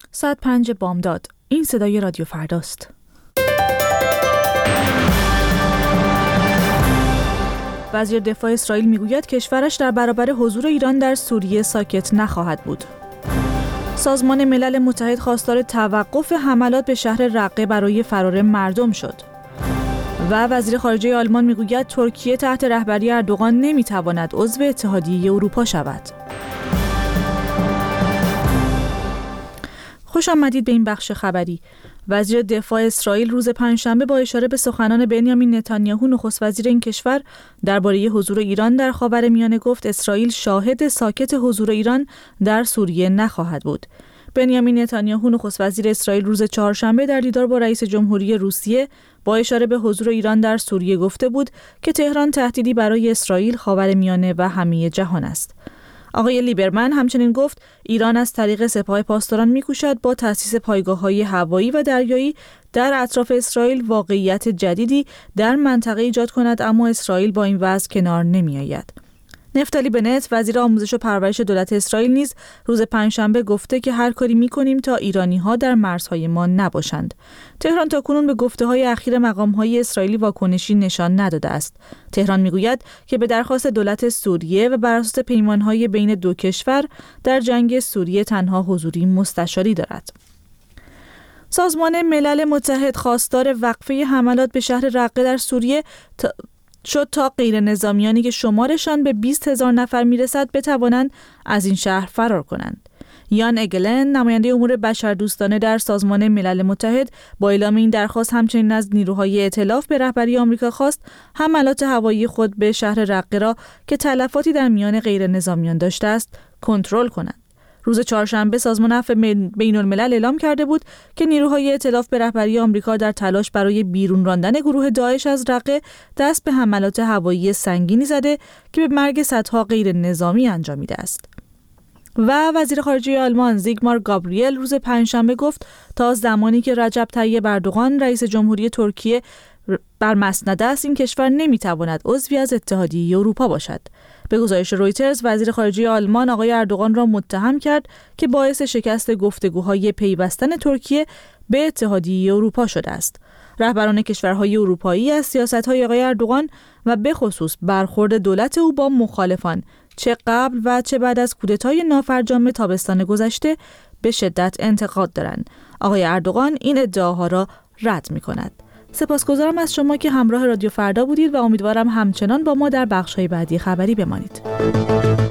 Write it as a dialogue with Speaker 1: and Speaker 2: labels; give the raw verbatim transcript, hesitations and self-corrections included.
Speaker 1: ساعت پنج بامداد. این صدای رادیو فرداست. وزیر دفاع اسرائیل میگوید کشورش در برابر حضور ایران در سوریه ساکت نخواهد بود. سازمان ملل متحد خواستار توقف حملات به شهر رقه برای فرار مردم شد. و وزیر خارجه آلمان میگوید ترکیه تحت رهبری اردوغان نمیتواند عضو اتحادیه اروپا شود. خوش آمدید به این بخش خبری. وزیر دفاع اسرائیل روز پنجشنبه با اشاره به سخنان بنیامین نتانیاهو نخست وزیر این کشور درباره حضور ایران در خاورمیانه گفت اسرائیل شاهد ساکت حضور ایران در سوریه نخواهد بود. بنیامین نتانیاهو نخست وزیر اسرائیل روز چهارشنبه در دیدار با رئیس جمهوری روسیه با اشاره به حضور ایران در سوریه گفته بود که تهران تهدیدی برای اسرائیل، خاورمیانه و همه جهان است. آقای لیبرمن همچنین گفت ایران از طریق سپاه پاسداران می‌کوشد با تأسیس پایگاه‌های هوایی و دریایی در اطراف اسرائیل واقعیت جدیدی در منطقه ایجاد کند، اما اسرائیل با این وضع کنار نمی‌آید. نفتالی بنت وزیر آموزش و پرورش دولت اسرائیل نیز روز پنجشنبه گفته که هر کاری می‌کنیم تا ایرانی‌ها در مرزهای ما نباشند. تهران تاکنون به گفته‌های اخیر مقام‌های اسرائیلی واکنشی نشان نداده است. تهران می‌گوید که به درخواست دولت سوریه و بر اساس پیمان‌های بین دو کشور در جنگ سوریه تنها حضوری مستشاری دارد. سازمان ملل متحد خواستار وقفه حملات به شهر رقه در سوریه تا شد تا غیر نظامیانی که شمارشان به بیست هزار نفر میرسد بتوانند از این شهر فرار کنند. یان اگلن نماینده امور بشردوستانه در سازمان ملل متحد با اعلام این درخواست همچنین از نیروهای ائتلاف به رهبری آمریکا خواست حملات هوایی خود به شهر رقه را که تلفاتی در میان غیر نظامیان داشته است کنترل کنند. روز چهارشنبه سازمان عفو بین الملل اعلام کرده بود که نیروهای ائتلاف به رهبری آمریکا در تلاش برای بیرون راندن گروه داعش از رقه دست به حملات هوایی سنگینی زده که به مرگ صدها غیر نظامی انجامیده است. و وزیر خارجه آلمان زیگمار گابریل روز پنجشنبه گفت تا زمانی که رجب طیب اردوغان رئیس جمهوری ترکیه بر مسند است این کشور نمیتواند عضوی از اتحادیه اروپا باشد. به گزارش رویترز وزیر خارجه آلمان آقای اردوغان را متهم کرد که باعث شکست گفتگوهای پیوستن ترکیه به اتحادیه اروپا شده است. رهبران کشورهای اروپایی از سیاست‌های آقای اردوغان و به خصوص برخورد دولت او با مخالفان چه قبل و چه بعد از کودتای نافرجام تابستان گذشته به شدت انتقاد دارند. آقای اردوغان این ادعاها را رد می‌کند. سپاسگزارم از شما که همراه رادیو فردا بودید و امیدوارم همچنان با ما در بخش‌های بعدی خبری بمانید.